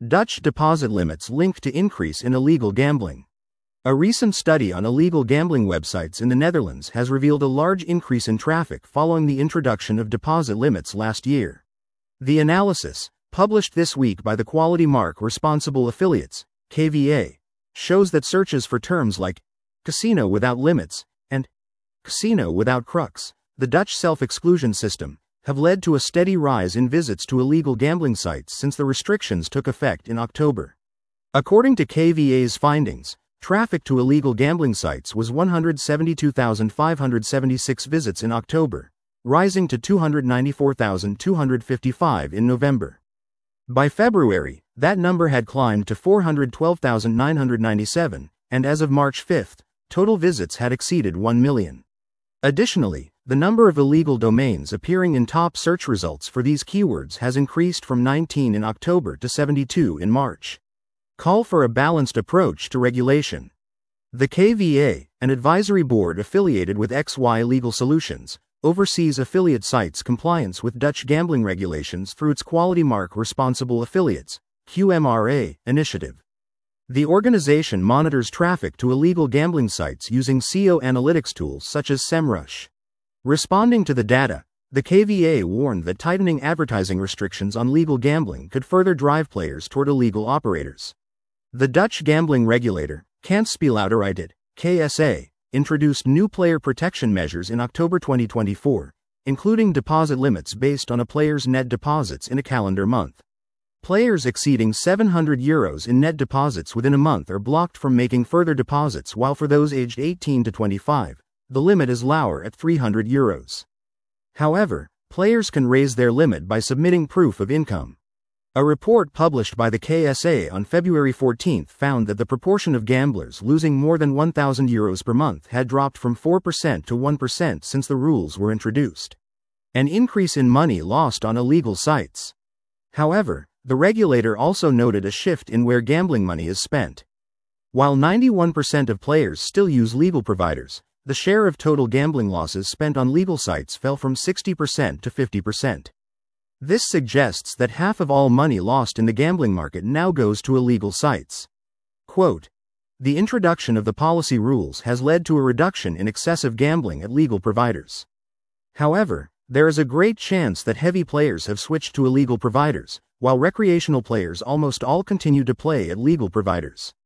Dutch deposit limits linked to increase in illegal gambling. A recent study on illegal gambling websites in the Netherlands has revealed a large increase in traffic following the introduction of deposit limits last year. The analysis, published this week by the Quality Mark Responsible Affiliates, KVA, shows that searches for terms like casino without limits and casino without crux, the Dutch self-exclusion system, have led to a steady rise in visits to illegal gambling sites since the restrictions took effect in October. According to KVA's findings, traffic to illegal gambling sites was 172,576 visits in October, rising to 294,255 in November. By February, that number had climbed to 412,997, and as of March 5, total visits had exceeded 1 million. Additionally, the number of illegal domains appearing in top search results for these keywords has increased from 19 in October to 72 in March. Call for a balanced approach to regulation. The KVA, an advisory board affiliated with XY Legal Solutions, oversees affiliate sites' compliance with Dutch gambling regulations through its Quality Mark Responsible Affiliates (QMRA) initiative. The organization monitors traffic to illegal gambling sites using SEO analytics tools such as SEMrush. Responding to the data, the KVA warned that tightening advertising restrictions on legal gambling could further drive players toward illegal operators. The Dutch gambling regulator, Kansspelautoriteit, KSA, introduced new player protection measures in October 2024, including deposit limits based on a player's net deposits in a calendar month. Players exceeding €700 in net deposits within a month are blocked from making further deposits, while for those aged 18 to 25, the limit is lower at €300. However, players can raise their limit by submitting proof of income. A report published by the KSA on February 14 found that the proportion of gamblers losing more than €1,000 per month had dropped from 4% to 1% since the rules were introduced. An increase in money lost on illegal sites. However, the regulator also noted a shift in where gambling money is spent. While 91% of players still use legal providers, the share of total gambling losses spent on legal sites fell from 60% to 50%. This suggests that half of all money lost in the gambling market now goes to illegal sites. Quote, "The introduction of the policy rules has led to a reduction in excessive gambling at legal providers. However, there is a great chance that heavy players have switched to illegal providers, while recreational players almost all continue to play at legal providers."